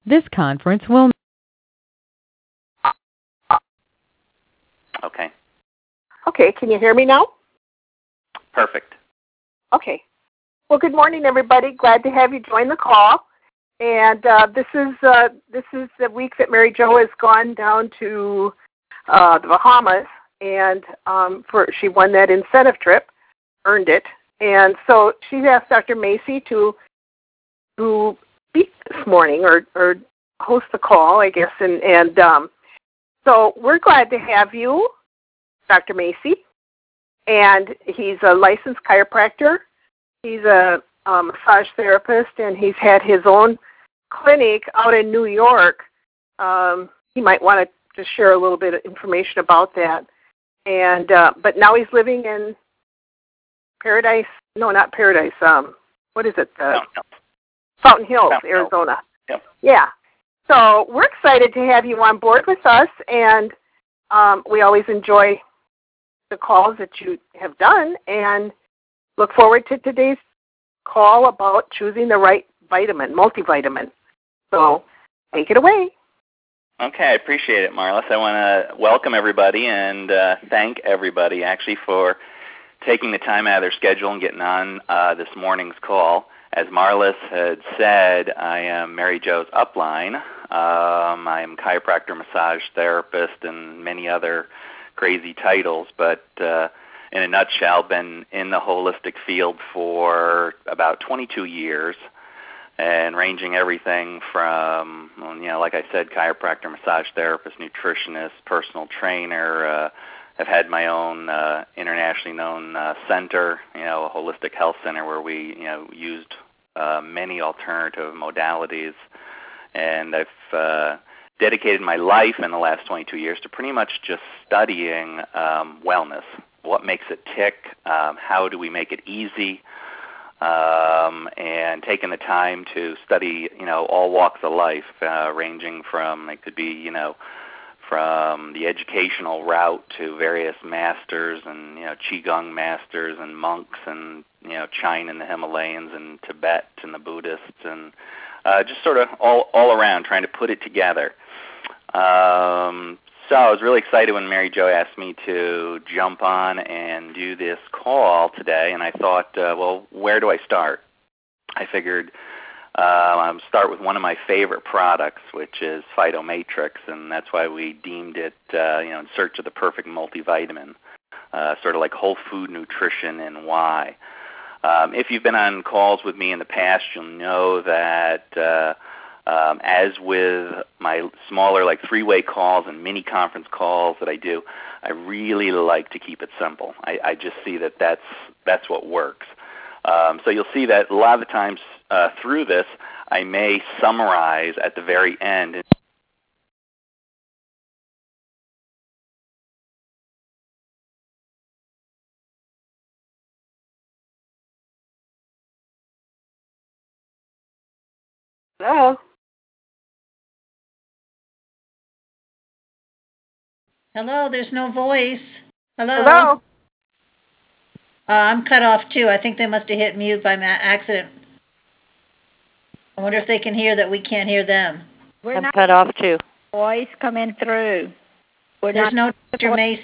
This conference will... Okay. Okay, can you hear me now? Perfect. Okay. Well, good morning, everybody. Glad to have you join the call. And this is the week that Mary Jo has gone down to the Bahamas, and she won that incentive trip, earned it. And so she asked Dr. Macy to speak this morning or host the call, I guess. And so we're glad to have you, Dr. Macy. And he's a licensed chiropractor. He's a massage therapist, and he's had his own clinic out in New York. He might want to just share a little bit of information about that. And but now he's living in Paradise. No, not Paradise. What is it? Fountain Hills, Arizona. Yep. Yeah. So we're excited to have you on board with us, and we always enjoy the calls that you have done, and look forward to today's call about choosing the right vitamin, multivitamin. So take it away. Okay, I appreciate it, Marlis. I want to welcome everybody and thank everybody actually for taking the time out of their schedule and getting on this morning's call. As Marlis had said, I am Mary Jo's upline. I am chiropractor, massage therapist, and many other crazy titles, but in a nutshell, been in the holistic field for about 22 years, and ranging everything from, like I said, chiropractor, massage therapist, nutritionist, personal trainer. I've had my own internationally known center, a holistic health center where we, used many alternative modalities, and I've dedicated my life in the last 22 years to pretty much just studying wellness. What makes it tick? How do we make it easy? And taking the time to study, all walks of life, ranging from, it could be, from the educational route to various masters and, Qigong masters and monks and, China and the Himalayas and Tibet and the Buddhists and just sort of all around trying to put it together. So I was really excited when Mary Jo asked me to jump on and do this call today, and I thought, well, where do I start? I figured I'll start with one of my favorite products, which is Phytomatrix, and that's why we deemed it, in search of the perfect multivitamin, sort of like whole food nutrition and why. If you've been on calls with me in the past, you'll know that as with my smaller like three-way calls and mini conference calls that I do, I really like to keep it simple. I just see that that's what works. So you'll see that a lot of the times through this, I may summarize at the very end. Hello? Hello, there's no voice. Hello? Hello? I'm cut off too. I think they must have hit mute by accident. I wonder if they can hear that we can't hear them. I'm cut off too. Voice coming through. There's no Dr. Macy.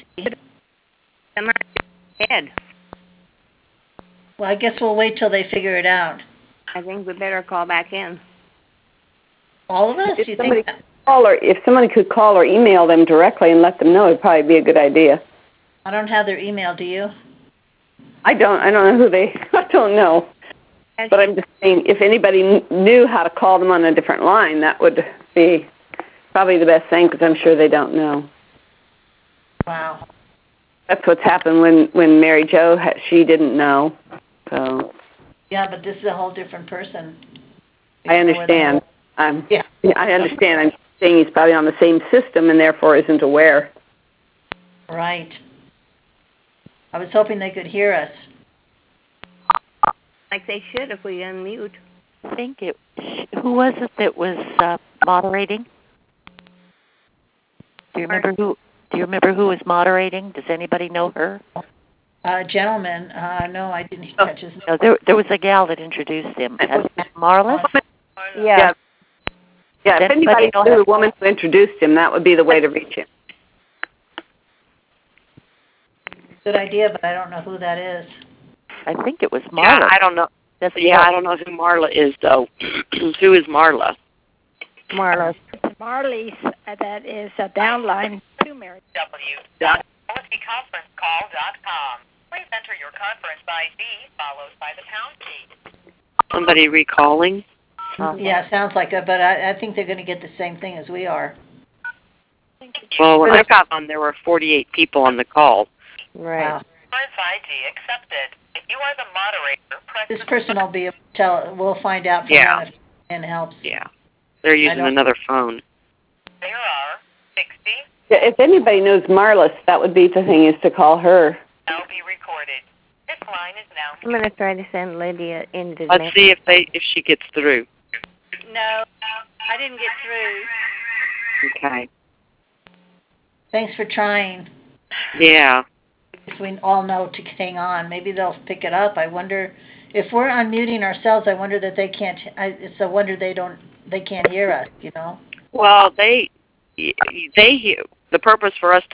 Head. Well, I guess we'll wait till they figure it out. I think we better call back in. All of us? If You somebody think? if somebody could call or email them directly and let them know, it'd probably be a good idea. I don't have their email. Do you? I don't know who they. I don't know. But I'm just saying, if anybody knew how to call them on a different line, that would be probably the best thing, because I'm sure they don't know. Wow. That's what's happened when Mary Jo, she didn't know. So. Yeah, but this is a whole different person. I understand. Yeah. I understand. I'm saying he's probably on the same system and therefore isn't aware. Right. I was hoping they could hear us. Like they should if we unmute. I think who was it that was moderating? Do you remember who was moderating? Does anybody know her? Gentleman. No, I didn't catch his name. No, there was a gal that introduced him. Marlis? Yeah. Yeah, if anybody knew the woman who introduced him, that would be the way to reach him. Good idea, but I don't know who that is. I think it was Marla. Yeah, I don't know. I don't know who Marla is, though. Who is Marla? Marla's. Marley's, that is a downline to Mary. www.policyconferencecall.com. Please enter your conference ID followed by the pound key. Somebody recalling? Yeah, sounds like it, but I think they're going to get the same thing as we are. Well, when I got on, there were 48 people on the call. Right. Wow. Conference ID accepted. If you are the moderator, press This person will be able to tell. We'll find out from Yeah. them if it helps. Yeah. They're using another phone. There are 60. Yeah, if anybody knows Marlis, that would be the thing, is to call her. Now be recorded. This line is now. Mm-hmm. I'm going to try to send Lydia into the Let's see if she gets through. No, I didn't get through. Okay. Thanks for trying. Yeah. If we all know to hang on, maybe they'll pick it up. I wonder if we're unmuting ourselves. I wonder that they can't. It's a wonder they can't hear us. You know. Well, they the purpose for us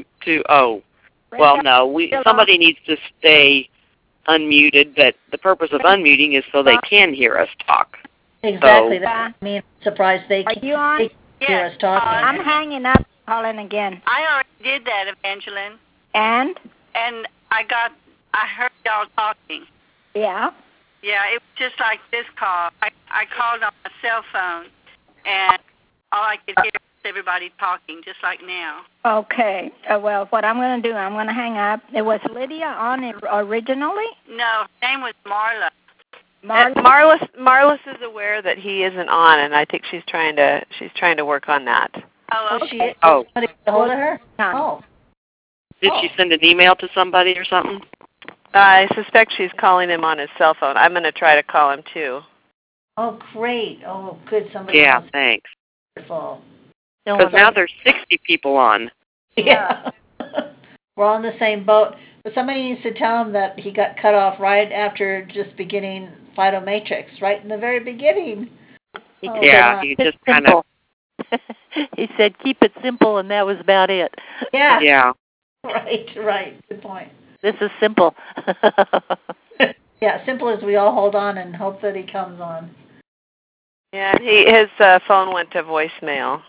somebody needs to stay unmuted, but the purpose of unmuting is so they can hear us talk. Exactly. So, That's what I mean. I'm surprised they Are you on? can hear us talking. I'm hanging up, calling again. I already did that, Evangeline, And? I heard y'all talking. Yeah. Yeah, it was just like this call. I called on my cell phone, and all I could hear was everybody talking, just like now. Okay. Well, what I'm going to do, I'm going to hang up. It was Lydia on originally? No, her name was Marla. Marlis is aware that he isn't on, and I think she's trying to work on that. Oh, Oh, okay. somebody get a hold of her? Oh. Did she send an email to somebody or something? I suspect she's calling him on his cell phone. I'm going to try to call him too. Oh, great. Oh, good. Somebody Yeah, else. thanks. Wonderful. Because now there's 60 people on. Yeah. We're all in the same boat. But somebody needs to tell him that he got cut off right after just beginning Phytomatrix, right in the very beginning. Yeah, he just kind of... He said, keep it simple, and that was about it. Yeah. Yeah. Right. Good point. This is simple. Yeah, simple as we all hold on and hope that he comes on. Yeah, his phone went to voicemail.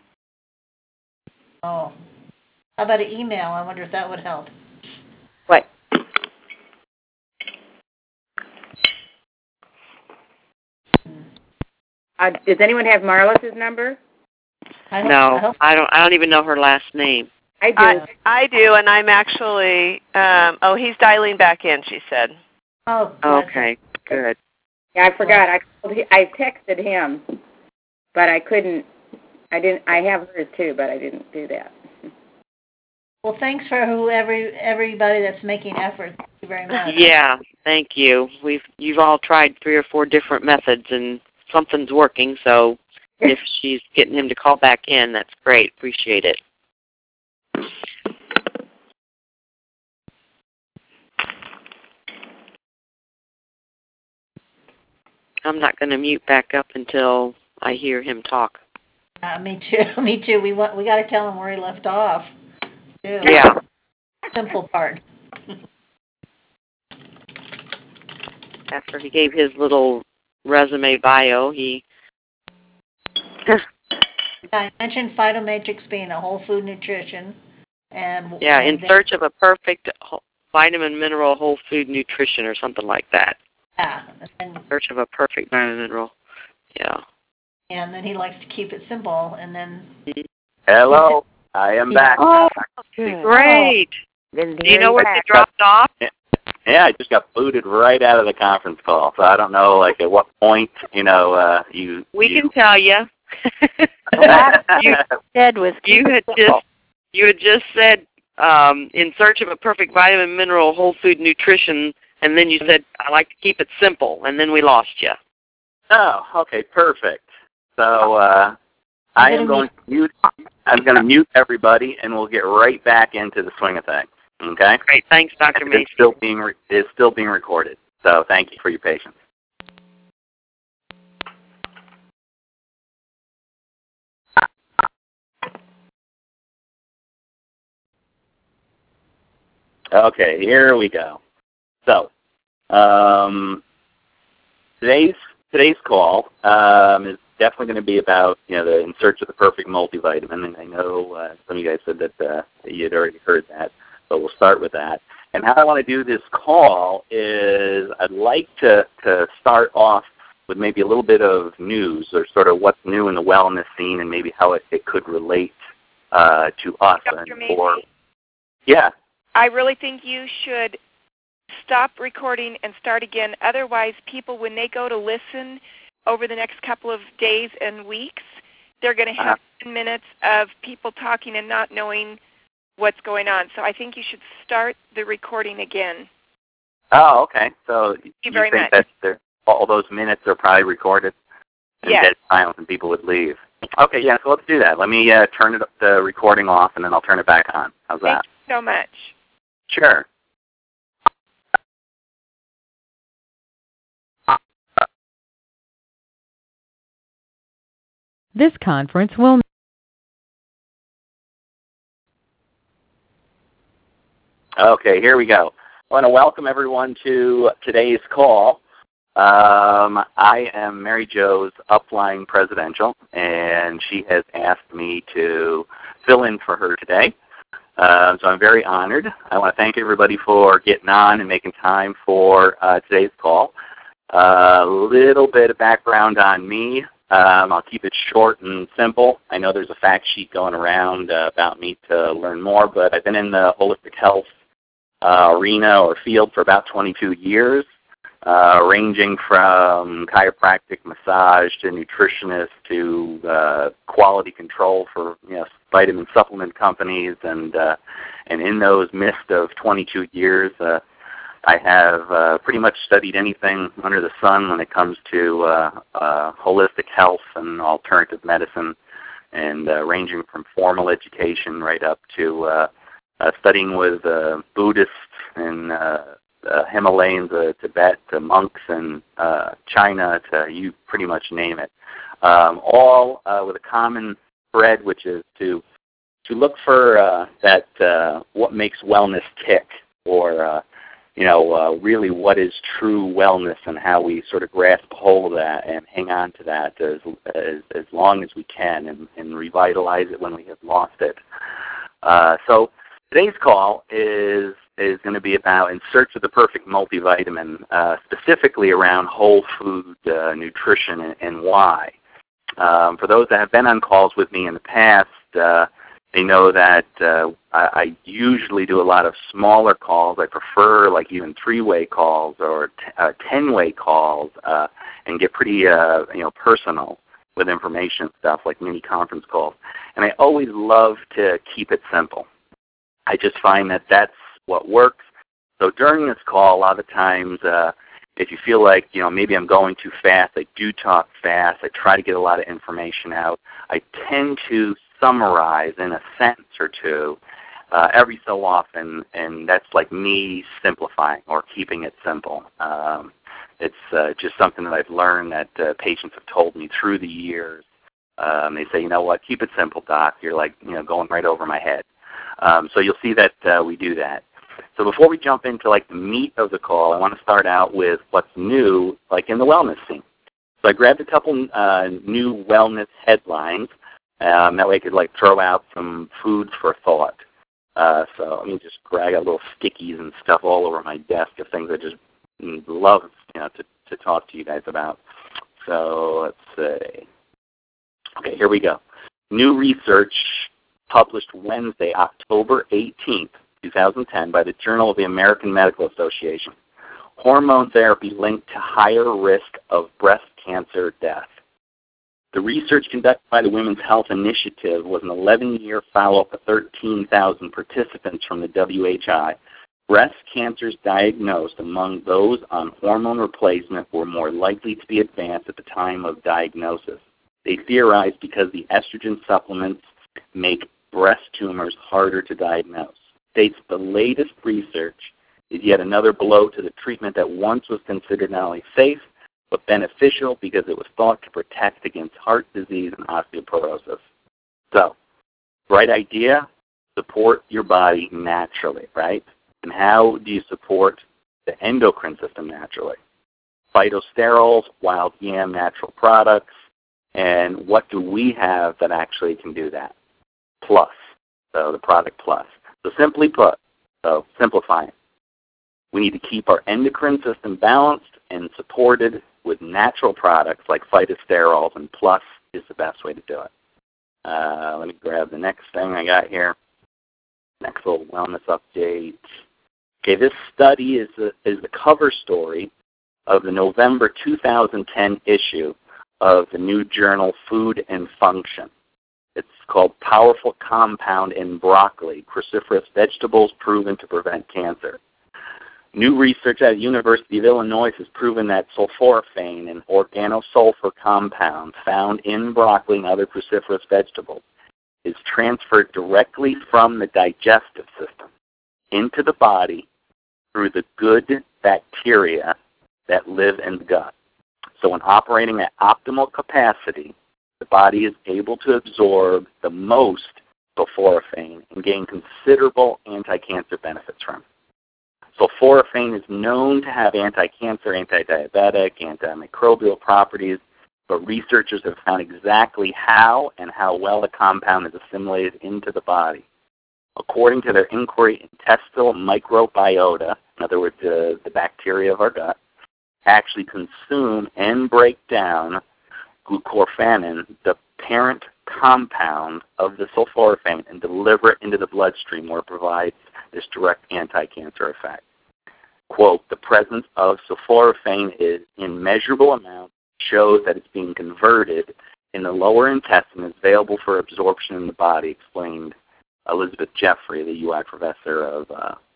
Oh. How about an email? I wonder if that would help. What? Does anyone have Marlis's number? I don't even know her last name. I do. I do, and I'm actually, he's dialing back in, she said. Oh, okay, good. Yeah, I forgot. I texted him, but I couldn't. I have hers too, but I didn't do that. Well, thanks for everybody that's making efforts. Thank you very much. Yeah, thank you. You've all tried 3 or 4 different methods, and something's working. So if she's getting him to call back in, that's great. Appreciate it. I'm not going to mute back up until I hear him talk. Me too. Me too. We got to tell him where he left off. Too. Yeah. Simple part. After he gave his little resume bio, I mentioned Phytomatrix being a whole food nutrition, and in search of a perfect vitamin, mineral, whole food nutrition, or something like that. Yeah. In search of a perfect vitamin, mineral. Yeah. And then he likes to keep it simple, and then... Hello, I am back. Oh, great. Do you know where they dropped off? Yeah, I just got booted right out of the conference call, so I don't know, at what point, you... We can tell you. You had just said, in search of a perfect vitamin, mineral, whole food nutrition, and then you said, I like to keep it simple, and then we lost you. Oh, okay, perfect. So I'm going to mute everybody, and we'll get right back into the swing of things. Okay. Great. Thanks, Dr. Mason. It's still being recorded. So thank you for your patience. Okay, here we go. So, today's call is definitely going to be about, the In Search of the Perfect Multivitamin, and I know some of you guys said that you had already heard that, but we'll start with that. And how I want to do this call is I'd like to start off with maybe a little bit of news, or sort of what's new in the wellness scene, and maybe how it could relate to us. Dr. Macy, yeah. I really think you should stop recording and start again. Otherwise, people, when they go to listen over the next couple of days and weeks, they're going to have 10 minutes of people talking and not knowing what's going on. So I think you should start the recording again. Oh, okay. So Thank you very much. That all those minutes are probably recorded and dead silent, and people would leave. Okay, yeah, so let's do that. Let me turn the recording off, and then I'll turn it back on. How's that? Thank you so much. Sure. This conference will... Okay, here we go. I want to welcome everyone to today's call. I am Mary Jo's upline presidential, and she has asked me to fill in for her today. So I'm very honored. I want to thank everybody for getting on and making time for today's call. A little bit of background on me. I'll keep it short and simple. I know there's a fact sheet going around about me to learn more, but I've been in the holistic health arena or field for about 22 years, ranging from chiropractic, massage, to nutritionist, to quality control for vitamin supplement companies, and in those midst of 22 years, I have pretty much studied anything under the sun when it comes to holistic health and alternative medicine, and ranging from formal education right up to studying with Buddhists in Himalayas, Tibet, to monks in China, to you pretty much name it. All with a common thread, which is to look for that what makes wellness tick, or really what is true wellness, and how we sort of grasp hold of that and hang on to that as long as we can, and revitalize it when we have lost it. So today's call is going to be about In Search of the Perfect Multivitamin, specifically around whole food nutrition and why. For those that have been on calls with me in the past, they know that I usually do a lot of smaller calls. I prefer like even 3-way calls or 10-way calls, and get pretty personal with information stuff like mini conference calls. And I always love to keep it simple. I just find that that's what works. So during this call, a lot of times, if you feel like maybe I'm going too fast, I do talk fast. I try to get a lot of information out. I tend to summarize in a sentence or two every so often, and that's like me simplifying or keeping it simple. It's just something that I've learned that patients have told me through the years. They say, you know what, keep it simple, doc. You're like going right over my head. So you'll see that we do that. So before we jump into like the meat of the call, I want to start out with what's new, like in the wellness scene. So I grabbed a couple new wellness headlines. That way I could like throw out some food for thought. So let me just grab out little stickies and stuff all over my desk of things I just love to talk to you guys about. So let's see. Okay, here we go. New research published Wednesday, October 18th, 2010 by the Journal of the American Medical Association. Hormone therapy linked to higher risk of breast cancer death. The research conducted by the Women's Health Initiative was an 11-year follow-up of 13,000 participants from the WHI. Breast cancers diagnosed among those on hormone replacement were more likely to be advanced at the time of diagnosis. They theorized because the estrogen supplements make breast tumors harder to diagnose. States the latest research is yet another blow to the treatment that once was considered not only safe, but beneficial because it was thought to protect against heart disease and osteoporosis. So, right idea, support your body naturally, right? And how do you support the endocrine system naturally? Phytosterols, wild yam natural products, and what do we have that actually can do that? Plus, so the product plus. So simply put, so simplifying, we need to keep our endocrine system balanced and supported with natural products like phytosterols, and plus is the best way to do it. Let me grab the next thing I got here. Next little wellness update. Okay, this study is the cover story of the November 2010 issue of the new journal Food and Function. It's called Powerful Compound in Broccoli, Cruciferous Vegetables Proven to Prevent Cancer. New research at the University of Illinois has proven that sulforaphane, an organosulfur compound found in broccoli and other cruciferous vegetables, is transferred directly from the digestive system into the body through the good bacteria that live in the gut. So when operating at optimal capacity, the body is able to absorb the most sulforaphane and gain considerable anti-cancer benefits from it. Sulforaphane is known to have anti-cancer, anti-diabetic, antimicrobial properties, but researchers have found exactly how and how well the compound is assimilated into the body. According to their inquiry, intestinal microbiota, in other words, the bacteria of our gut, actually consume and break down glucorphanin, the parent compound of the sulforaphane, and deliver it into the bloodstream where it provides this direct anti-cancer effect. Quote, the presence of sulforaphane is in measurable amounts shows that it's being converted in the lower intestine is available for absorption in the body, explained Elizabeth Jeffrey, the UI professor of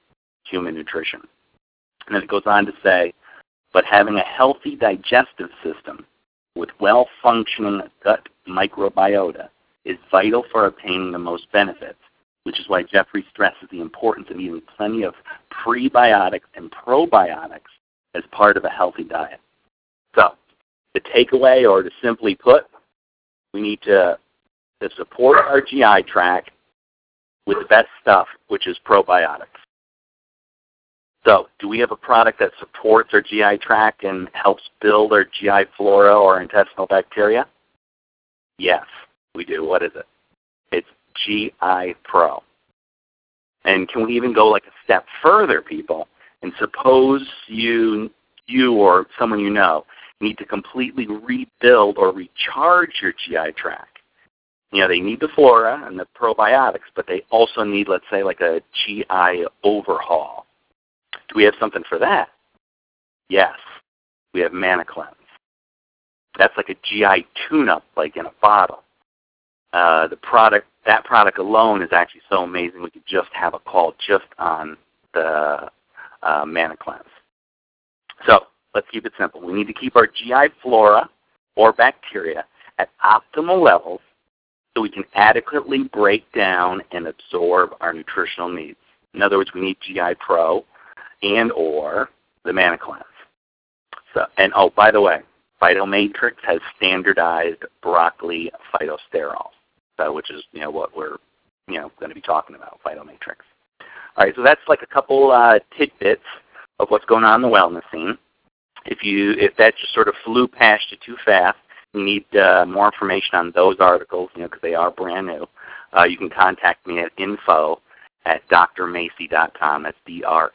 human nutrition. And then it goes on to say, but having a healthy digestive system with well-functioning gut microbiota is vital for obtaining the most benefits, which is why Jeffrey stresses the importance of eating plenty of prebiotics and probiotics as part of a healthy diet. So, the takeaway, or to simply put, we need to support our GI tract with the best stuff, which is probiotics. So, do we have a product that supports our GI tract and helps build our GI flora or intestinal bacteria? Yes, we do. What is it? It's GI Pro. And can we even go like a step further, people? And suppose you or someone you know need to completely rebuild or recharge your GI tract. You know, they need the flora and the probiotics, but they also need, let's say, like a GI overhaul. Do we have something for that? Yes. We have ManaCleanse. That's like a GI tune-up, like in a bottle. That product alone is actually so amazing we could just have a call just on the ManaCleanse. So let's keep it simple. We need to keep our GI flora or bacteria at optimal levels so we can adequately break down and absorb our nutritional needs. In other words, we need GI Pro and or the ManaCleanse. So, and oh, by the way, Phytomatrix has standardized broccoli phytosterols, which is what we're going to be talking about, Phytomatrix. All right, so that's like a couple tidbits of what's going on in the wellness scene. If that just sort of flew past you too fast, you need more information on those articles, because they are brand new. You can contact me at info@drmacie.com. That's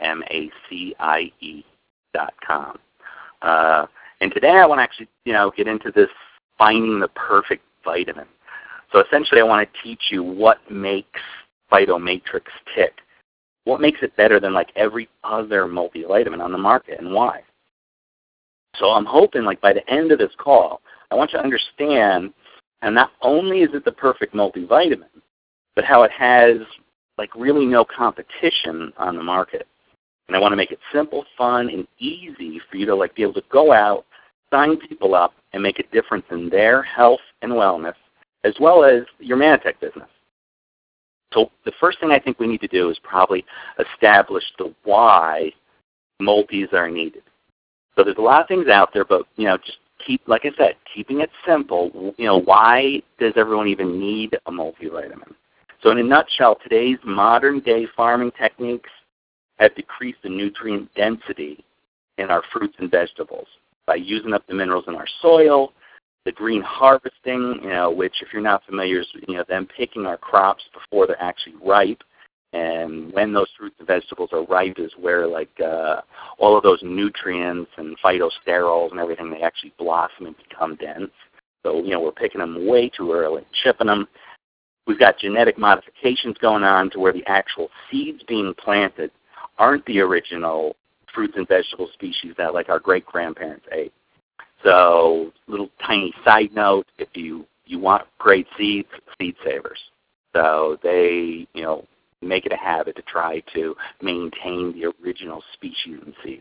drmacie.com. And today I want to actually, get into this finding the perfect vitamin. So essentially I want to teach you what makes Phytomatrix tick. What makes it better than like every other multivitamin on the market and why? So I'm hoping like by the end of this call, I want you to understand, and not only is it the perfect multivitamin, but how it has like really no competition on the market. And I want to make it simple, fun, and easy for you to like be able to go out, sign people up, and make a difference in their health and wellness, as well as your Manatech business. So the first thing I think we need to do is probably establish the why multis are needed. So there's a lot of things out there, but just like I said, keeping it simple. Why does everyone even need a multivitamin? So in a nutshell, today's modern day farming techniques have decreased the nutrient density in our fruits and vegetables by using up the minerals in our soil, the green harvesting, which if you're not familiar is, them picking our crops before they're actually ripe. And when those fruits and vegetables are ripe is where all of those nutrients and phytosterols and everything, they actually blossom and become dense. So, we're picking them way too early, chipping them. We've got genetic modifications going on to where the actual seeds being planted aren't the original fruits and vegetable species that our great-grandparents ate. So, little tiny side note, if you want great seeds, seed savers. So they, make it a habit to try to maintain the original species and seeds.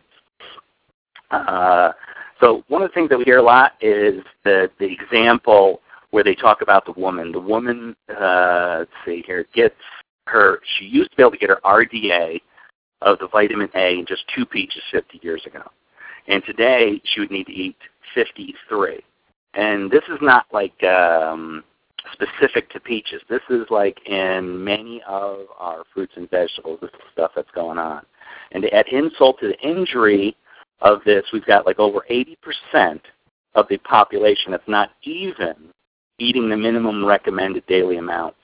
So one of the things that we hear a lot is the example where they talk about the woman. The woman, let's see here, she used to be able to get her RDA of the vitamin A in just 2 peaches 50 years ago. And today she would need to eat 53. And this is not specific to peaches. This is in many of our fruits and vegetables, this is stuff that's going on. And to add insult to the injury of this, we've got over 80% of the population that's not even eating the minimum recommended daily amounts.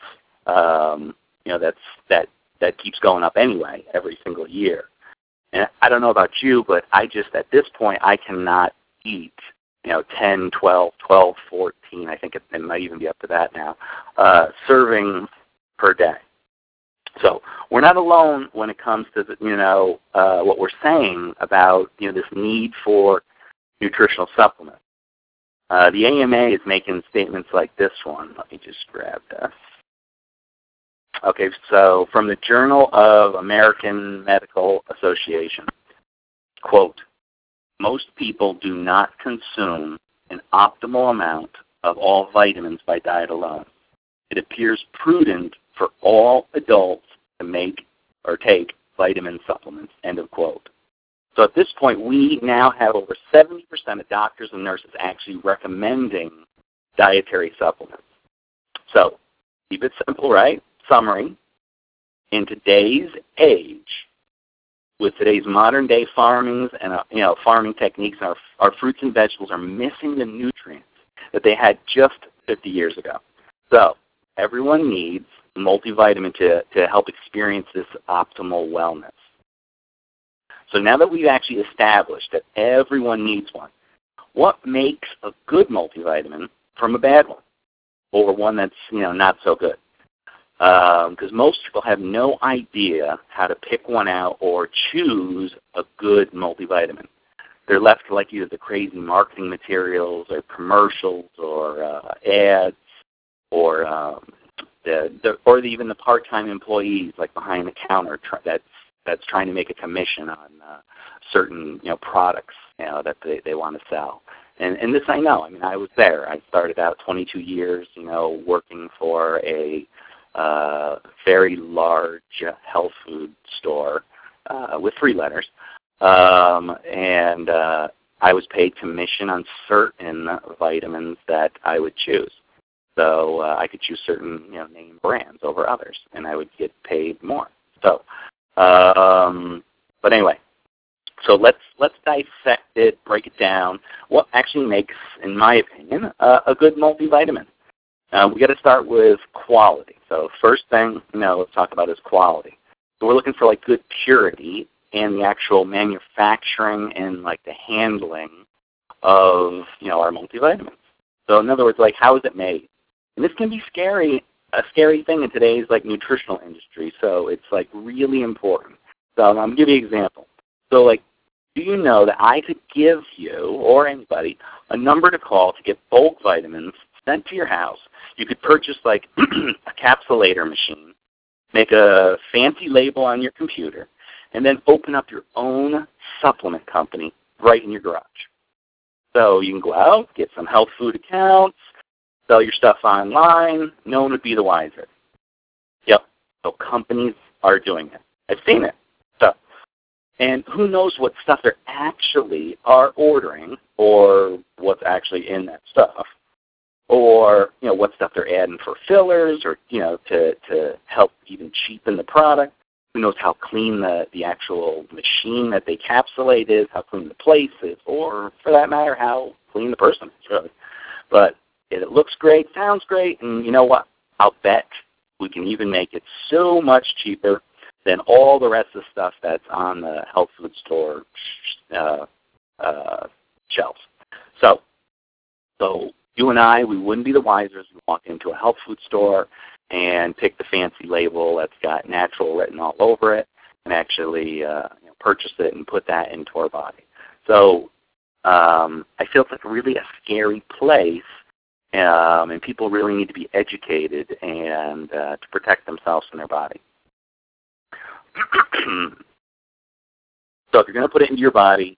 That keeps going up anyway every single year. And I don't know about you, but I just, at this point, I cannot eat 10, 12, 14, I think it might even be up to that now, serving per day. So we're not alone when it comes to, what we're saying about, this need for nutritional supplements. The AMA is making statements like this one. Let me just grab this. Okay, so from the Journal of American Medical Association, quote, most people do not consume an optimal amount of all vitamins by diet alone. It appears prudent for all adults to make or take vitamin supplements, end of quote. So at this point, we now have over 70% of doctors and nurses actually recommending dietary supplements. So keep it simple, right? Summary, in today's age, with today's modern day farming and farming techniques, our fruits and vegetables are missing the nutrients that they had just 50 years ago. So everyone needs multivitamin to help experience this optimal wellness. So now that we've actually established that everyone needs one, what makes a good multivitamin from a bad one, or one that's not so good? Because most people have no idea how to pick one out or choose a good multivitamin. They're left to either the crazy marketing materials or commercials or ads or even the part-time employees behind the counter that's trying to make a commission on certain products that they want to sell. And this I know. I mean, I was there. I started out 22 years, working for a very large health food store with 3 letters. And I was paid commission on certain vitamins that I would choose. So I could choose certain name brands over others, and I would get paid more. So, but anyway, so let's dissect it, break it down. What actually makes, in my opinion, a good multivitamin? We got to start with quality. So first thing, let's talk about is quality. So we're looking for good purity and the actual manufacturing and the handling of our multivitamins. So in other words, how is it made? And this can be a scary thing in today's nutritional industry. So it's really important. So I'm gonna give you an example. So do you know that I could give you or anybody a number to call to get bulk vitamins sent to your house? You could purchase a capsulator machine, make a fancy label on your computer, and then open up your own supplement company right in your garage. So you can go out, get some health food accounts, sell your stuff online. No one would be the wiser. Yep. So companies are doing it. I've seen it. So, and who knows what stuff they're actually are ordering or what's actually in that stuff. Or, what stuff they're adding for fillers or, to help even cheapen the product. who knows how clean the actual machine that they capsulate is, how clean the place is, or for that matter, how clean the person is, really. But it looks great, sounds great, and you know what? I'll bet we can even make it so much cheaper than all the rest of the stuff that's on the health food store shelves. So you and I, we wouldn't be the wiser as we walk into a health food store and pick the fancy label that's got natural written all over it and actually purchase it and put that into our body. So I feel it's like really a scary place, and people really need to be educated and to protect themselves and their body. So if you're going to put it into your body,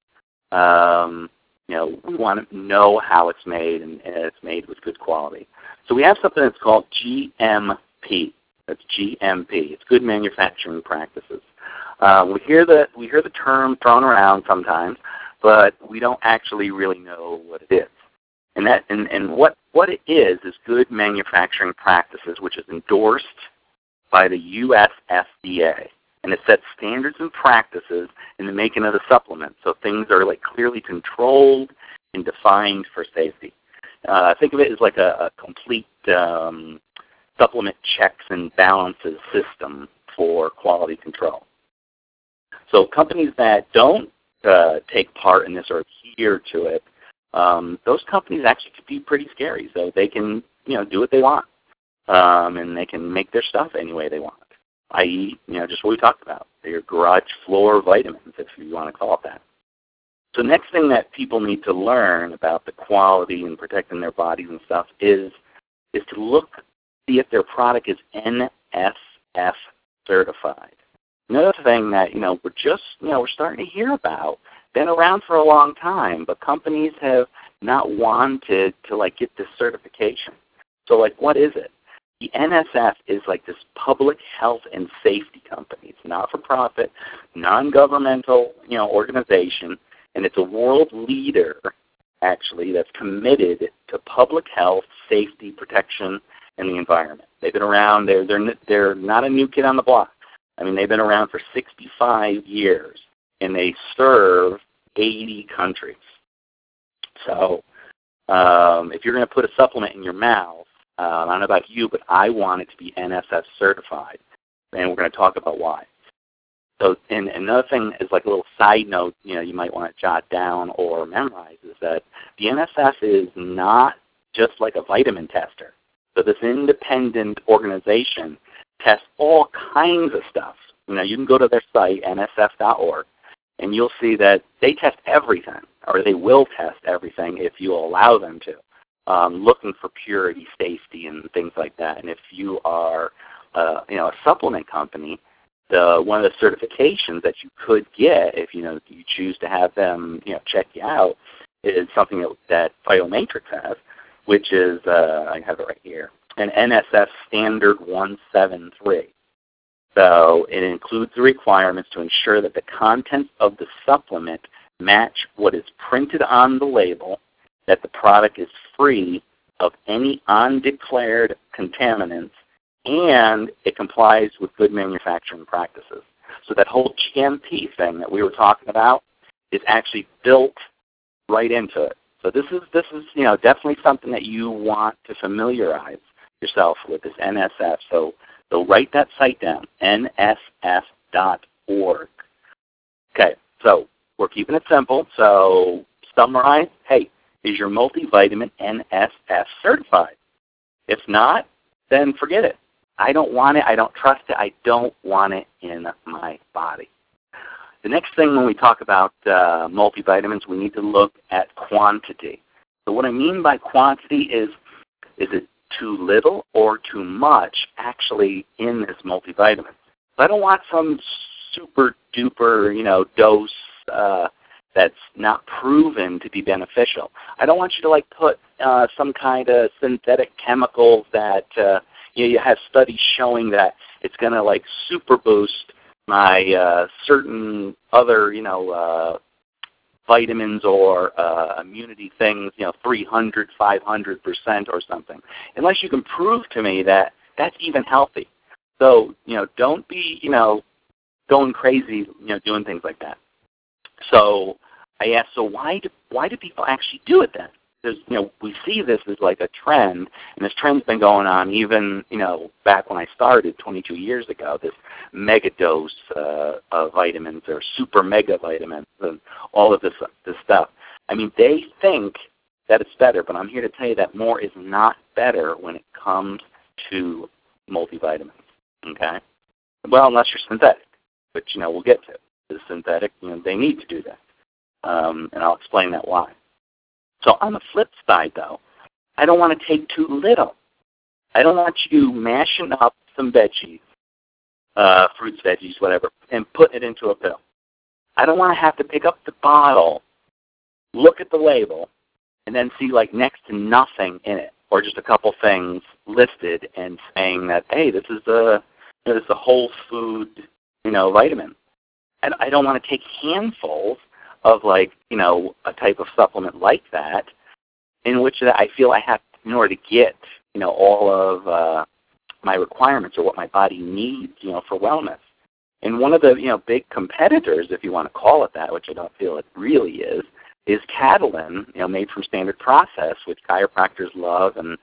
we want to know how it's made and it's made with good quality. So we have something that's called GMP. That's GMP. It's Good Manufacturing Practices. We hear the term thrown around sometimes, but we don't actually really know what it is. And what it is Good Manufacturing Practices, which is endorsed by the U.S. FDA. And it sets standards and practices in the making of the supplement. So things are like clearly controlled and defined for safety. Think of it as like a complete supplement checks and balances system for quality control. So companies that don't take part in this or adhere to it, those companies actually could be pretty scary. So they can do what they want, and they can make their stuff any way they want. I.e., just what we talked about, your garage floor vitamins, if you want to call it that. So the next thing that people need to learn about the quality and protecting their bodies and stuff is to see if their product is NSF certified. Another thing that, we're starting to hear about, been around for a long time, but companies have not wanted to, get this certification. So, what is it? The NSF is like this public health and safety company. It's not-for-profit, non-governmental, organization, and it's a world leader, actually, that's committed to public health, safety, protection, and the environment. They've been around. They're not a new kid on the block. I mean, they've been around for 65 years, and they serve 80 countries. So if you're going to put a supplement in your mouth, I don't know about you, but I want it to be NSF certified, and we're going to talk about why. So, and another thing is like a little side note, you might want to jot down or memorize, is that the NSF is not just like a vitamin tester. So this independent organization tests all kinds of stuff. You can go to their site, nsf.org, and you'll see that they test everything, or they will test everything if you allow them to. Looking for purity, safety, and things like that. And if you are, a supplement company, one of the certifications that you could get if you choose to have them, check you out, is something that Phytomatrix has, which is I have it right here, an NSF Standard 173. So it includes the requirements to ensure that the contents of the supplement match what is printed on the label, that the product is free of any undeclared contaminants, and it complies with good manufacturing practices. So that whole GMP thing that we were talking about is actually built right into it. So this is definitely something that you want to familiarize yourself with, this NSF. So write that site down, nsf.org. Okay, so we're keeping it simple. So summarize, hey, is your multivitamin NSF certified? If not, then forget it. I don't want it. I don't trust it. I don't want it in my body. The next thing when we talk about multivitamins, we need to look at quantity. So what I mean by quantity is it too little or too much actually in this multivitamin? So I don't want some super duper, dose that's not proven to be beneficial. I don't want you to put some kind of synthetic chemicals that you have studies showing that it's going to super boost my certain other vitamins or immunity things, 300, 500% or something. Unless you can prove to me that that's even healthy. So don't be going crazy, doing things like that. So I asked, so why do people actually do it then? Because, we see this as like a trend, and this trend's been going on even, back when I started 22 years ago, this mega dose of vitamins or super mega vitamins and all of this stuff. I mean, they think that it's better, but I'm here to tell you that more is not better when it comes to multivitamins, okay? Well, unless you're synthetic, which, we'll get to. The synthetic, they need to do that, and I'll explain that why. So on the flip side, though, I don't want to take too little. I don't want you mashing up some veggies, fruits, veggies, whatever, and putting it into a pill. I don't want to have to pick up the bottle, look at the label, and then see like next to nothing in it, or just a couple things listed and saying that, hey, this is a whole food, vitamin. And I don't want to take handfuls of like, a type of supplement like that, in which I feel I have, in order to get, all of my requirements or what my body needs, for wellness. And one of the, big competitors, if you want to call it that, which I don't feel it really is Catalin, made from Standard Process, which chiropractors love, and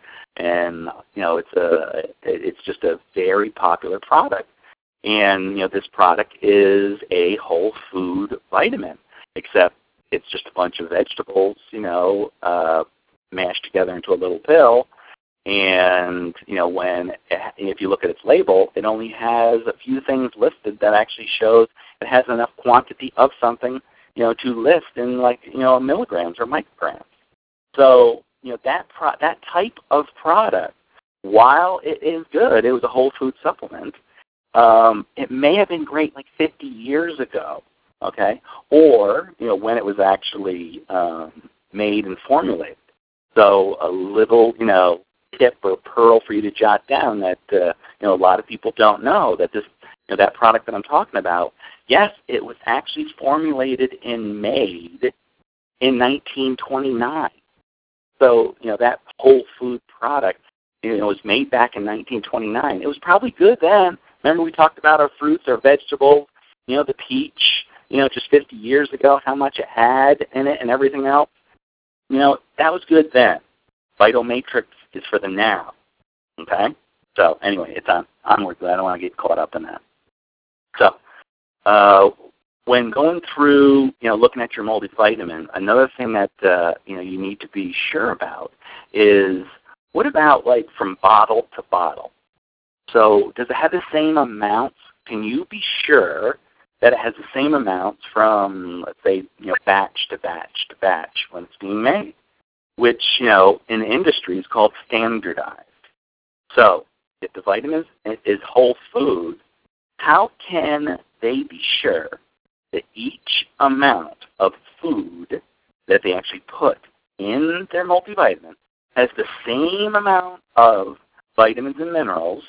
it's just a very popular product. And this product is a whole food vitamin, except it's just a bunch of vegetables, mashed together into a little pill. And if you look at its label, it only has a few things listed that actually shows it has enough quantity of something, to list in like, milligrams or micrograms. So, that type of product, while it is good, it was a whole food supplement, it may have been great like 50 years ago, okay? Or, when it was actually made and formulated. So a little, tip or pearl for you to jot down that, a lot of people don't know that this, that product that I'm talking about, yes, it was actually formulated and made in 1929. So, that whole food product, was made back in 1929. It was probably good then. Remember we talked about our fruits, our vegetables, the peach, just 50 years ago, how much it had in it and everything else. That was good then. Vital Matrix is for the now, okay? So anyway, it's onwards. I don't want to get caught up in that. So when going through, looking at your multivitamin, another thing that, you need to be sure about is what about like from bottle to bottle? So does it have the same amounts? Can you be sure that it has the same amounts from, let's say, batch to batch to batch when it's being made, which, in the industry is called standardized. So if the vitamin is whole food, how can they be sure that each amount of food that they actually put in their multivitamin has the same amount of vitamins and minerals,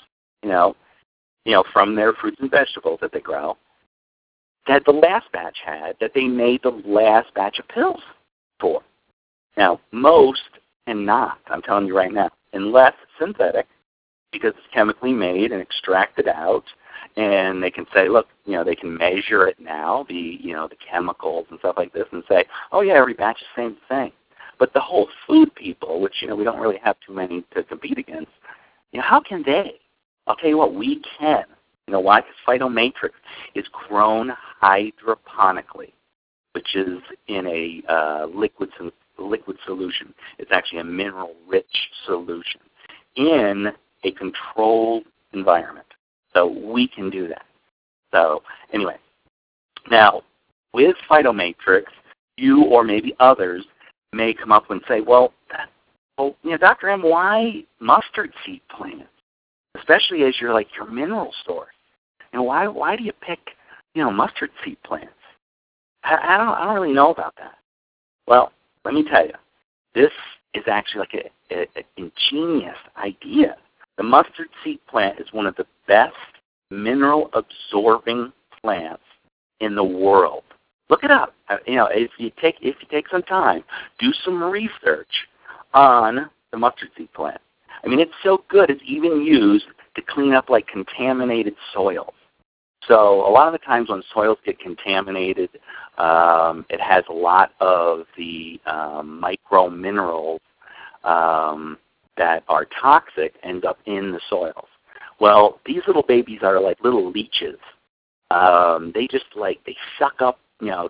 from their fruits and vegetables that they grow, that the last batch had, that they made the last batch of pills for? Now, most cannot, I'm telling you right now, unless it's synthetic, because it's chemically made and extracted out, and they can say, look, they can measure it now, the chemicals and stuff like this, and say, oh yeah, every batch is the same. But the whole food people, which, we don't really have too many to compete against, how can they? I'll tell you what, we can. Why? Because Vital Matrix is grown hydroponically, which is in a liquid solution. It's actually a mineral-rich solution in a controlled environment. So we can do that. So anyway, now with Vital Matrix, you or maybe others may come up and say, well, Dr. M, why mustard seed plants, especially as your mineral source? Why do you pick, mustard seed plants? I don't really know about that. Well, let me tell you, this is actually like an ingenious idea. The mustard seed plant is one of the best mineral-absorbing plants in the world. Look it up. If you take some time, do some research on the mustard seed plant. I mean, it's so good. It's even used to clean up like contaminated soils. So a lot of the times when soils get contaminated, it has a lot of the micro minerals that are toxic end up in the soils. Well, these little babies are like little leeches. They just they suck up, a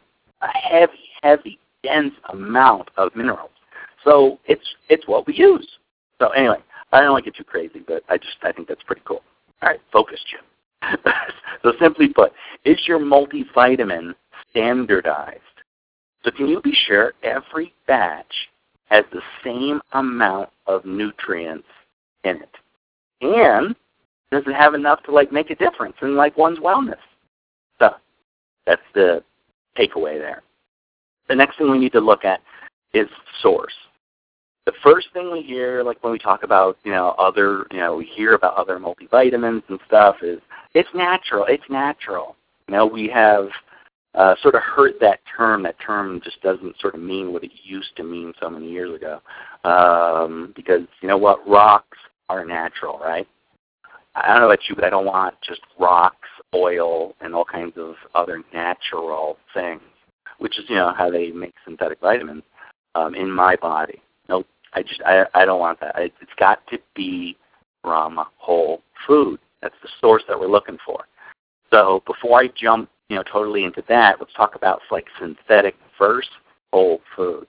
heavy, dense amount of minerals. So it's what we use. So anyway, I don't want to get too crazy, but I think that's pretty cool. All right, focus, Jim. So simply put, is your multivitamin standardized? So can you be sure every batch has the same amount of nutrients in it? And does it have enough to make a difference in one's wellness? So that's the takeaway there. The next thing we need to look at is source. The first thing we hear, when we talk about, we hear about other multivitamins and stuff, is it's natural. It's natural. We have sort of heard that term. That term just doesn't sort of mean what it used to mean so many years ago. Because, rocks are natural, right? I don't know about you, but I don't want just rocks, oil, and all kinds of other natural things, which is, how they make synthetic vitamins in my body. No, I don't want that. It's got to be from whole food. That's the source that we're looking for. So before I jump, totally into that, let's talk about synthetic versus whole food.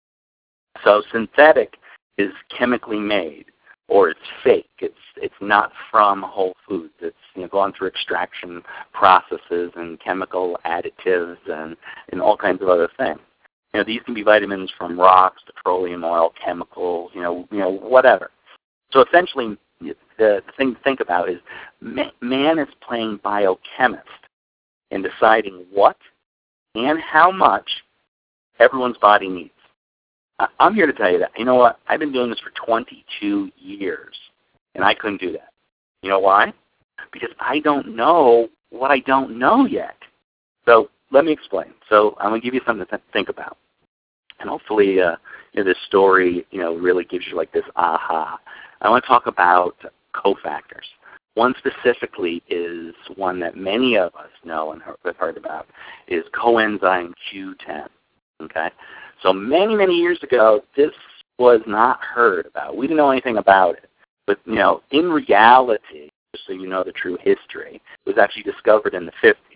So synthetic is chemically made, or it's fake. It's not from whole foods. It's gone through extraction processes and chemical additives and all kinds of other things. These can be vitamins from rocks, petroleum oil, chemicals, whatever. So essentially, the thing to think about is man is playing biochemist in deciding what and how much everyone's body needs. I'm here to tell you that. You know what? I've been doing this for 22 years, and I couldn't do that. You know why? Because I don't know what I don't know yet. So let me explain. So I'm going to give you something to think about. And hopefully this story, really gives you this aha. I want to talk about cofactors. One specifically is one that many of us know and have heard about, is coenzyme Q10. Okay? So many, many years ago, this was not heard about. We didn't know anything about it. But, in reality, just so you know the true history, it was actually discovered in the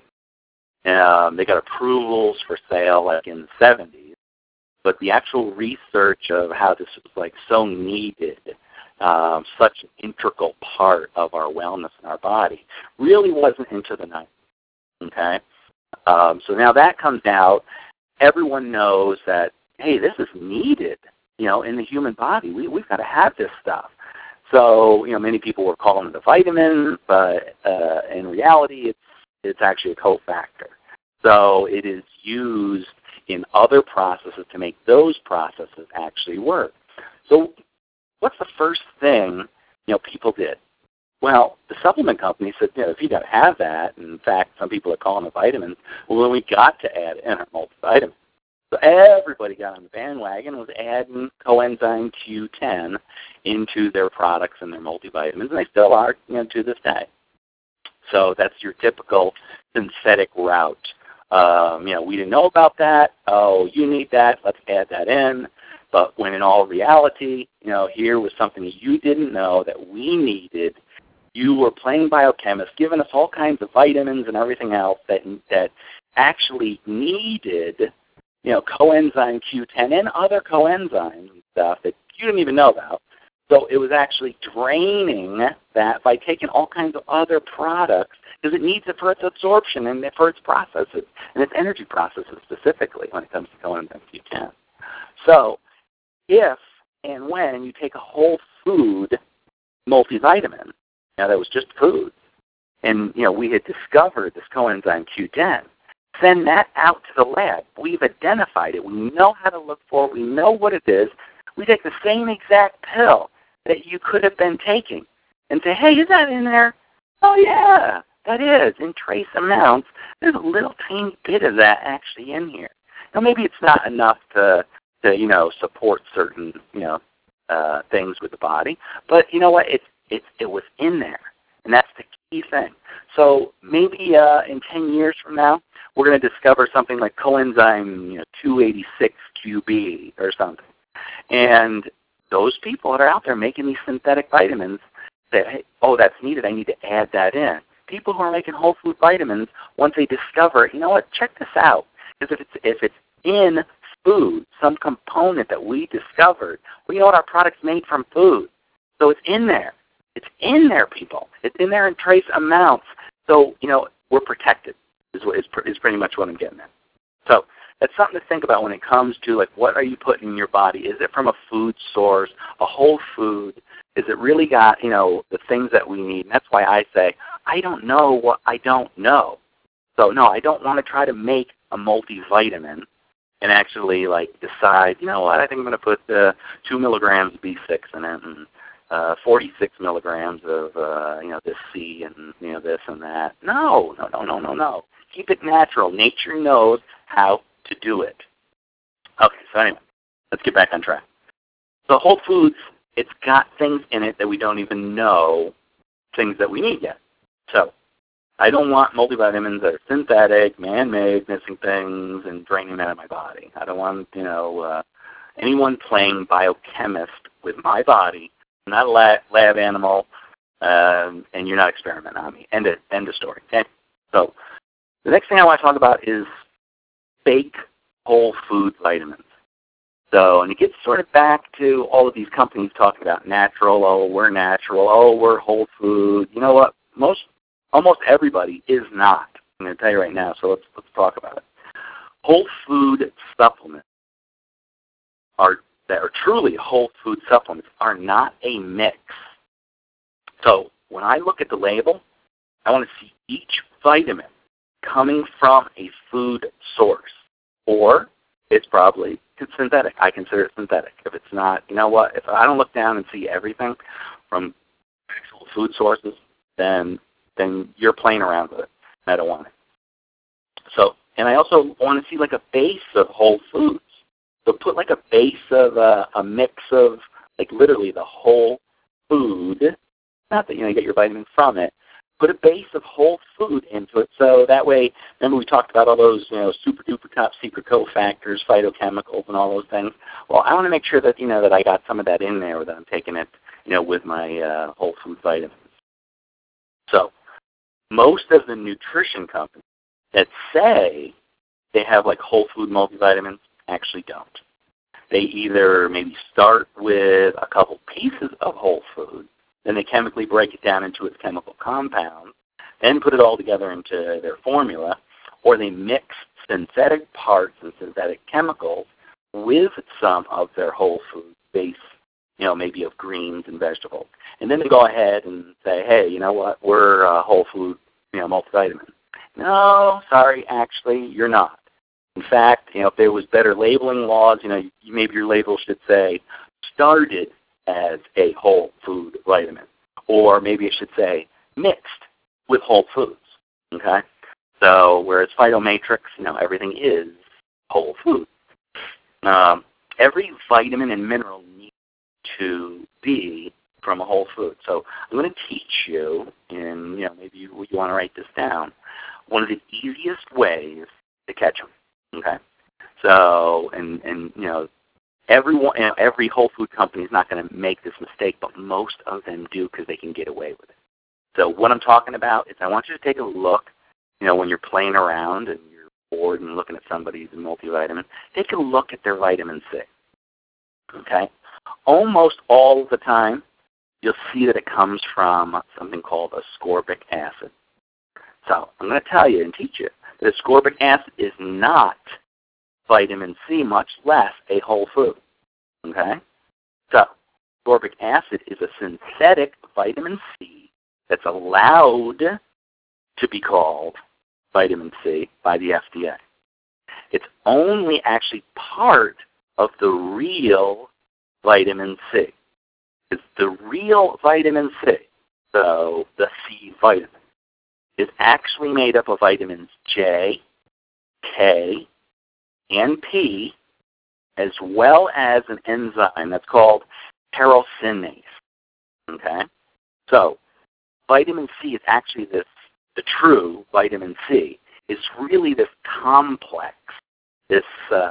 50s. They got approvals for sale in the 70s. But the actual research of how this was so needed, such an integral part of our wellness and our body, really wasn't into the 90s. Okay? So now that comes out, everyone knows that, hey, this is needed, in the human body. We've got to have this stuff. So, many people were calling it a vitamin, but in reality, it's actually a cofactor. So it is used in other processes to make those processes actually work. So what's the first thing, people did? Well, the supplement company said, if you got to have that, and in fact, some people are calling it vitamins, well, then we got to add in our multivitamin. So everybody got on the bandwagon and was adding coenzyme Q10 into their products and their multivitamins, and they still are, to this day. So that's your typical synthetic route. We didn't know about that. Oh, you need that. Let's add that in. But when in all reality, here was something that you didn't know that we needed. You were playing biochemist, giving us all kinds of vitamins and everything else that actually needed, coenzyme Q10 and other coenzymes and stuff that you didn't even know about. So it was actually draining that by taking all kinds of other products because it needs it for its absorption and for its processes and its energy processes specifically when it comes to coenzyme Q10. So if and when you take a whole food multivitamin, now that was just food, and we had discovered this coenzyme Q10, send that out to the lab. We've identified it. We know how to look for it. We know what it is. We take the same exact pill that you could have been taking and say, hey, is that in there? Oh, yeah, that is, in trace amounts. There's a little tiny bit of that actually in here. Now, maybe it's not enough to support certain, things with the body, but you know what? It was in there, and that's the key thing. So maybe in 10 years from now, we're going to discover something like coenzyme 286QB or something. And those people that are out there making these synthetic vitamins say, hey, oh, that's needed, I need to add that in. People who are making whole food vitamins, once they discover, you know what, check this out. Because if it's in food, some component that we discovered, well, you know what, our product's made from food. So it's in there. It's in there, people. It's in there in trace amounts. So, we're protected is pretty much what I'm getting at. So that's something to think about when it comes to, like, what are you putting in your body? Is it from a food source, a whole food? Is it really got, the things that we need? And that's why I say, I don't know what I don't know. So, no, I don't want to try to make a multivitamin and actually, decide, you know what, I think I'm going to put 2 milligrams of B6 in it and 46 milligrams of, this C and, this and that. No. Keep it natural. Nature knows how to do it. Okay, so anyway, let's get back on track. So Whole Foods, it's got things in it that we don't even know, things that we need yet. So I don't want multivitamins that are synthetic, man-made, missing things, and draining out of my body. I don't want, anyone playing biochemist with my body. I'm not a lab animal, and you're not experimenting on me. End of story. Okay? So the next thing I want to talk about is fake whole food vitamins. So, and it gets sort of back to all of these companies talking about natural, oh, we're natural, oh, we're whole food. You know what? Almost everybody is not. I'm going to tell you right now, so let's talk about it. Whole food supplements that are truly whole food supplements are not a mix. So when I look at the label, I want to see each vitamin coming from a food source, or it's probably synthetic. I consider it synthetic. If it's not, you know what, if I don't look down and see everything from actual food sources, then you're playing around with it. I don't want it. So, and I also want to see like a base of whole foods. So put like a base of a mix of like literally the whole food, not that you get your vitamins from it, put a base of whole food into it. So that way, remember we talked about all those super duper top secret cofactors, phytochemicals, and all those things. Well, I want to make sure that that I got some of that in there, or that I'm taking it with my whole food vitamins. So most of the nutrition companies that say they have like whole food multivitamins actually don't. They either maybe start with a couple pieces of whole food, then they chemically break it down into its chemical compounds, then put it all together into their formula, or they mix synthetic parts and synthetic chemicals with some of their whole food base, maybe of greens and vegetables. And then they go ahead and say, hey, you know what, we're a whole food multivitamin. No, sorry, actually, you're not. In fact, if there was better labeling laws, maybe your label should say started as a whole food vitamin, or maybe it should say mixed with whole foods. Okay, so whereas Phytomatrix, everything is whole food. Every vitamin and mineral needs to be from a whole food. So I'm going to teach you, and maybe you want to write this down, one of the easiest ways to catch them. Okay, so and everyone, every whole food company is not going to make this mistake, but most of them do because they can get away with it. So what I'm talking about is I want you to take a look, when you're playing around and you're bored and looking at somebody's multivitamin, take a look at their vitamin C. Okay, almost all the time you'll see that it comes from something called ascorbic acid. So I'm going to tell you and teach you that ascorbic acid is not vitamin C, much less a whole food. Okay? So ascorbic acid is a synthetic vitamin C that's allowed to be called vitamin C by the FDA. It's only actually part of the real vitamin C. It's the real vitamin C, so the C vitamin, is actually made up of vitamins J, K, and P, as well as an enzyme that's called tyrosinase. Okay? So vitamin C is actually this the true vitamin C, is really this complex, this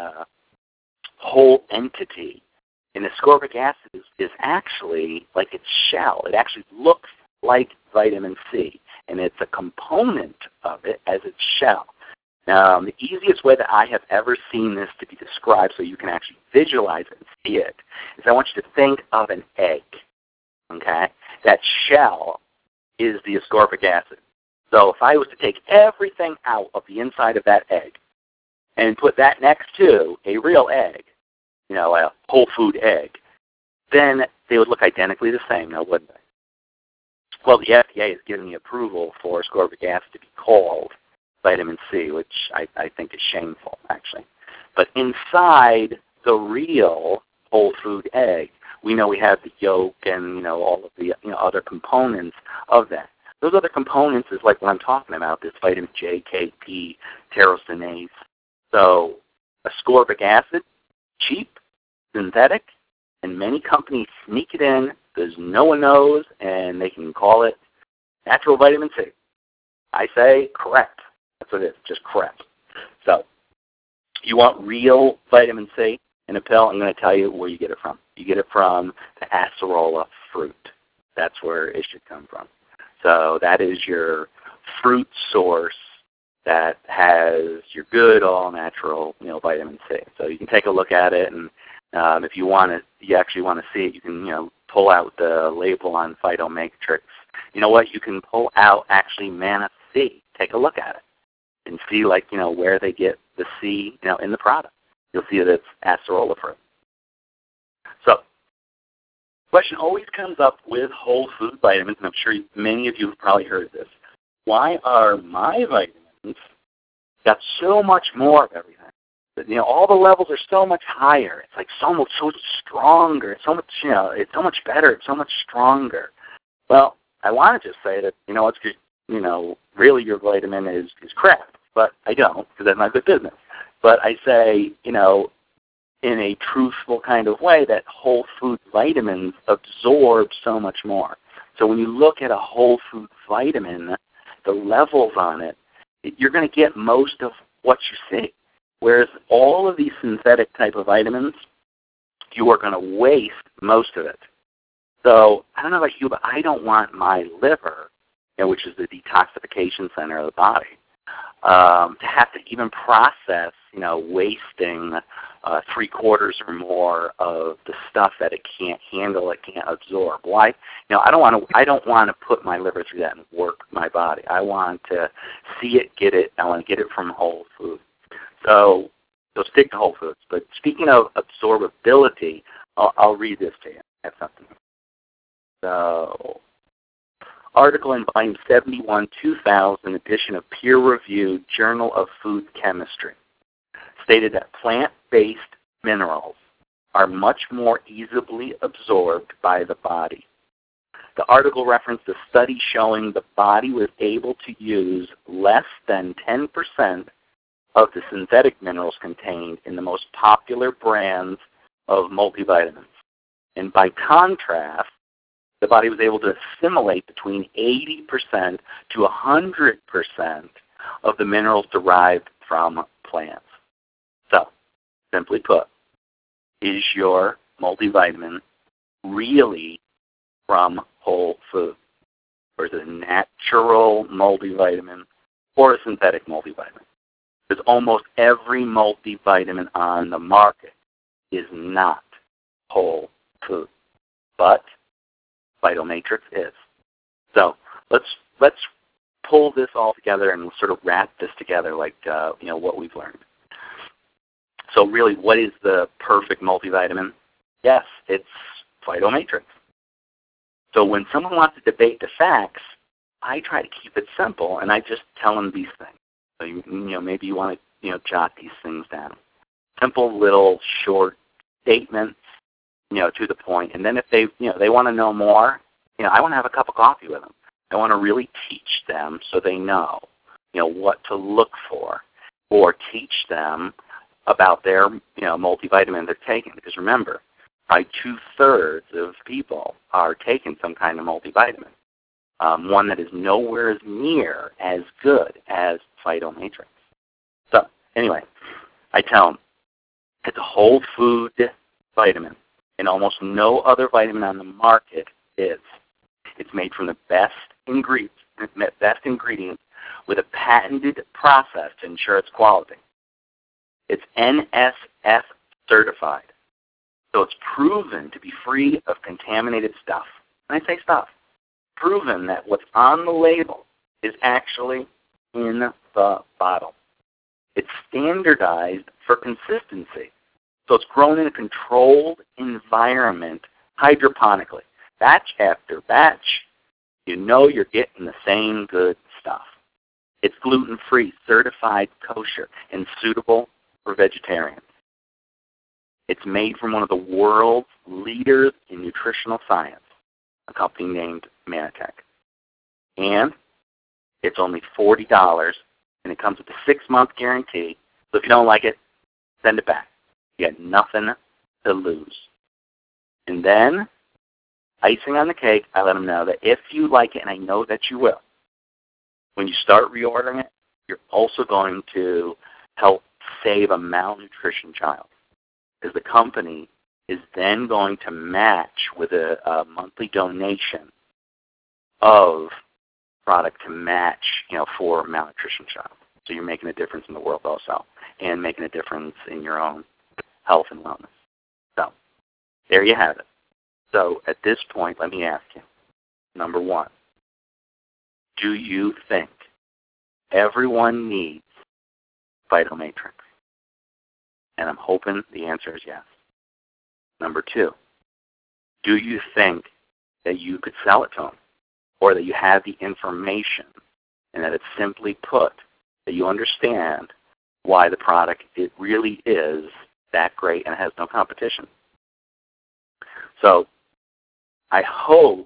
whole entity. And ascorbic acid is actually like its shell. It actually looks like vitamin C, and it's a component of it as its shell. The easiest way that I have ever seen this to be described so you can actually visualize it and see it is I want you to think of an egg, okay? That shell is the ascorbic acid. So if I was to take everything out of the inside of that egg and put that next to a real egg, a whole food egg, then they would look identically the same, now wouldn't they? Well, the FDA has given the approval for ascorbic acid to be called vitamin C, which I think is shameful, actually. But inside the real whole food egg, we know we have the yolk and, all of the other components of that. Those other components is like what I'm talking about, this vitamin J, K, P, tyrosinase. So ascorbic acid, cheap, synthetic, and many companies sneak it in because no one knows, and they can call it natural vitamin C. I say correct. That's what it is, just correct. So you want real vitamin C in a pill? I'm going to tell you where you get it from. You get it from the acerola fruit. That's where it should come from. So that is your fruit source that has your good, all-natural, vitamin C. So you can take a look at it, and if you actually want to see it, you can, pull out the label on Phytomatrix. You know what? You can pull out actually Manna C. Take a look at it and see, where they get the C, in the product. You'll see that it's acerola fruit. So, question always comes up with whole food vitamins, and I'm sure many of you have probably heard this. Why are my vitamins got so much more of everything? All the levels are so much higher. It's like so stronger. It's so much, it's so much better. It's so much stronger. Well, I want to just say that, it's good, really your vitamin is crap. But I don't, because that's not good business. But I say, in a truthful kind of way, that whole food vitamins absorb so much more. So when you look at a whole food vitamin, the levels on it, you're going to get most of what you see. Whereas all of these synthetic type of vitamins, you are going to waste most of it. So I don't know about you, but I don't want my liver, which is the detoxification center of the body, to have to even process, wasting 3/4 or more of the stuff that it can't handle, it can't absorb. Why? I don't want to put my liver through that and work my body. I want to see it, get it. I want to get it from whole food. So stick to whole foods. But speaking of absorbability, I'll read this to you. I have something. So, article in volume 71, 2000 edition of peer-reviewed Journal of Food Chemistry stated that plant-based minerals are much more easily absorbed by the body. The article referenced a study showing the body was able to use less than 10% of the synthetic minerals contained in the most popular brands of multivitamins. And by contrast, the body was able to assimilate between 80% to 100% of the minerals derived from plants. So, simply put, is your multivitamin really from whole food? Or is it a natural multivitamin or a synthetic multivitamin? Because almost every multivitamin on the market is not whole food, but Phytomatrix is. So let's pull this all together and sort of wrap this together, like what we've learned. So really, what is the perfect multivitamin? Yes, it's Phytomatrix. So when someone wants to debate the facts, I try to keep it simple, and I just tell them these things. So maybe you want to jot these things down. Simple little short statements, to the point. And then if they want to know more, I want to have a cup of coffee with them. I want to really teach them so they know, what to look for, or teach them about their, multivitamin they're taking. Because remember, probably 2/3 of people are taking some kind of multivitamin. one that is nowhere near as good as Phytomatrix. So anyway, I tell them it's a whole food vitamin, and almost no other vitamin on the market is. It's made from the best ingredients with a patented process to ensure its quality. It's NSF certified, so it's proven to be free of contaminated stuff. And I say stuff. Proven that what's on the label is actually in the bottle. It's standardized for consistency. So it's grown in a controlled environment hydroponically. Batch after batch, you know you're getting the same good stuff. It's gluten-free, certified kosher, and suitable for vegetarians. It's made from one of the world's leaders in nutritional science, a company named Manitech. And it's only $40, and it comes with a 6-month guarantee. So if you don't like it, send it back. You got nothing to lose. And then, icing on the cake, I let them know that if you like it, and I know that you will, when you start reordering it, you're also going to help save a malnutrition child. Because the company is then going to match with a monthly donation of product to match, for a malnutrition child. So you're making a difference in the world also, and making a difference in your own health and wellness. So there you have it. So at this point, let me ask you, number one, do you think everyone needs Phytomatrix? And I'm hoping the answer is yes. Number two, do you think that you could sell it to them, or that you have the information and that it's simply put, that you understand why the product, it really is that great and has no competition? So I hope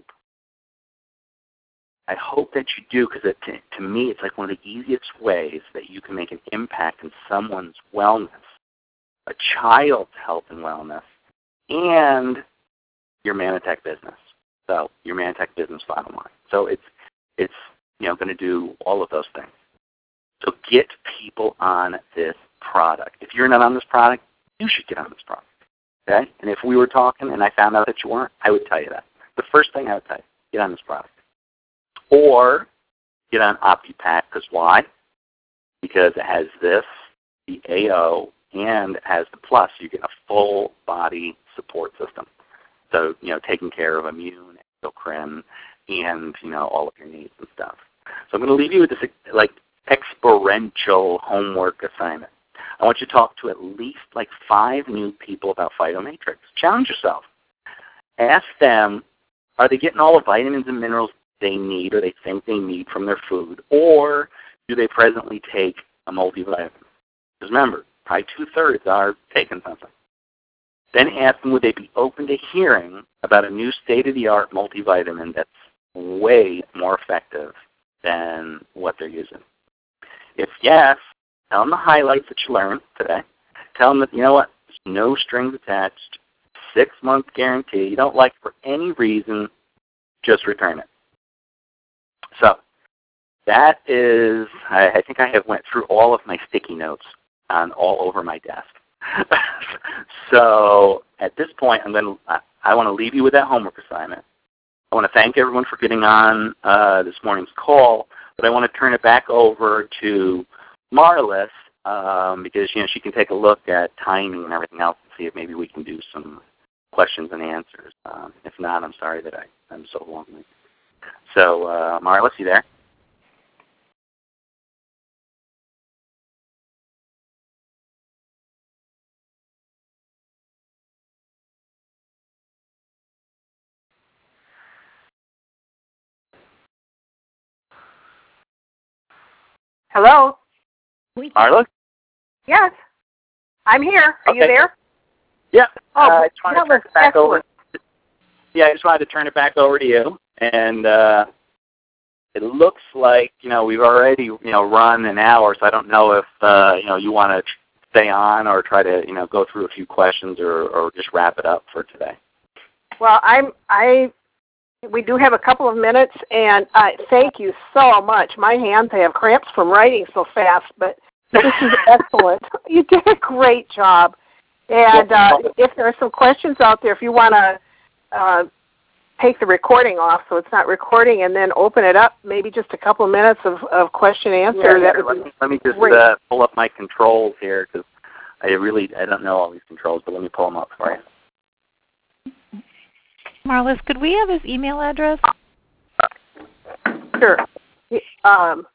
that you do, because to me it's like one of the easiest ways that you can make an impact in someone's wellness, a child's health and wellness, and your Manitech business. So your Manitech business, bottom line. So it's going to do all of those things. So get people on this product. If you're not on this product, you should get on this product. Okay? And if we were talking and I found out that you weren't, I would tell you that. The first thing I would tell you, get on this product. Or get on OptiPack, because why? Because it has this, the AO, and it has the plus. You get a full body support system. So, taking care of immune, endocrine, and, all of your needs and stuff. So I'm going to leave you with this, experiential homework assignment. I want you to talk to at least 5 new people about Phytomatrix. Challenge yourself. Ask them, are they getting all the vitamins and minerals they need or they think they need from their food, or do they presently take a multivitamin? Because remember, probably 2/3 are taking something. Then ask them, would they be open to hearing about a new state-of-the-art multivitamin that's way more effective than what they're using? If yes, tell them the highlights that you learned today. Tell them that, there's no strings attached, 6-month guarantee. You don't like it for any reason, just return it. So that is, I think I have went through all of my sticky notes all over my desk. So at this point, I want to leave you with that homework assignment. I want to thank everyone for getting on this morning's call, but I want to turn it back over to Marlis because she can take a look at timing and everything else and see if maybe we can do some questions and answers. If not, I'm sorry that I'm so long-winded. So Marlis, you there? Hello? Marlis? Yes. I'm here. Are you there? Yeah. Oh, I just wanted to turn it back over. Yeah, I just wanted to turn it back over to you. And it looks like, we've already, run an hour, so I don't know if, you want to stay on or try to, go through a few questions or just wrap it up for today. Well, I We do have a couple of minutes, and thank you so much. My hands have cramps from writing so fast, but this is excellent. You did a great job. And if there are some questions out there, if you want to take the recording off so it's not recording and then open it up, maybe just a couple of minutes of question and answer. Yeah, let me just pull up my controls here because I don't know all these controls, but let me pull them up for you. Marlis, could we have his email address? Sure.